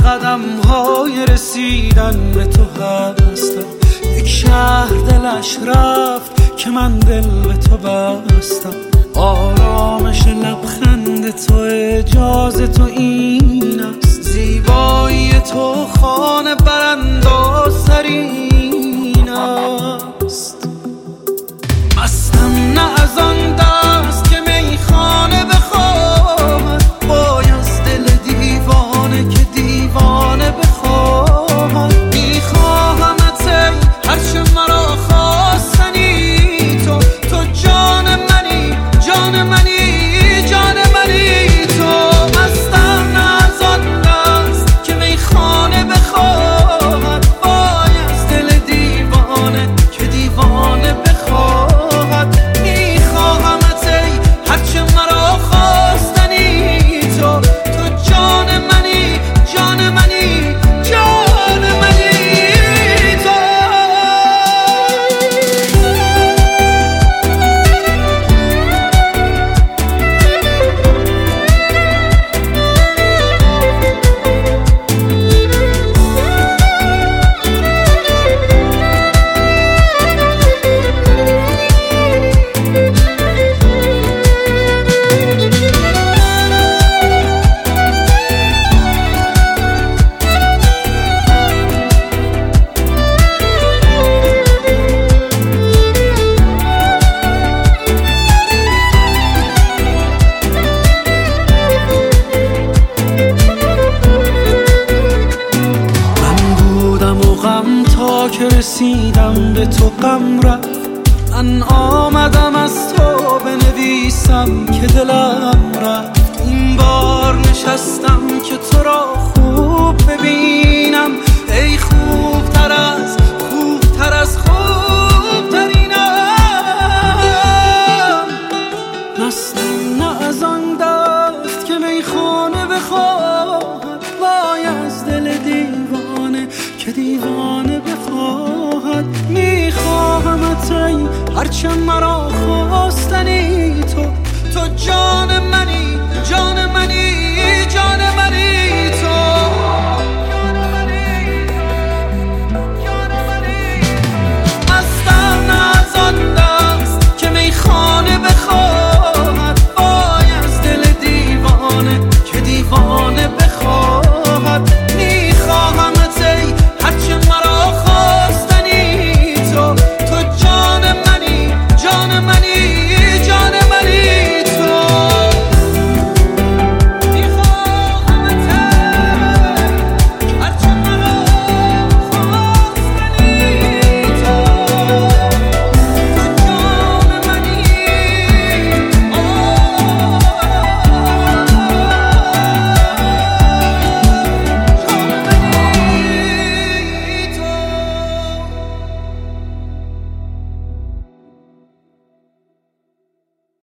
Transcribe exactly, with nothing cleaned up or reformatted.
قدم های رسیدن به تو هستم. یک شهر دلش رفت که من دل به تو بستم. آرامش لبخند تو اجازه تو این است. زیبایی تو خانه براندازترین است. مستم نه از آن دست که میخانه بخواهد، وای از دل دیوانه که دیوانه بخواهد. میخواهمت ای هرچه مرا خواستنی تو، تو جان منی جان منی جان منی تو. مستم نه از آن دست که میخانه بخواهد، وای از دل دیوانه که دیوانه بخواهد. تا که رسیدم به تو غم رفت. من آمدم از تو بنویسم که دلم رفت. این بار نشستم که تو را خوب ببینم. ای خوب تر از خوب تر از خوب ترینم. مستم نه از آن دست که میخانه بخواهد، وای از دل دیوانه که دیوانه بخواهد. میخواهمت ای هرچه مرا خواستنی تو، تو جان منی جان منی جان منی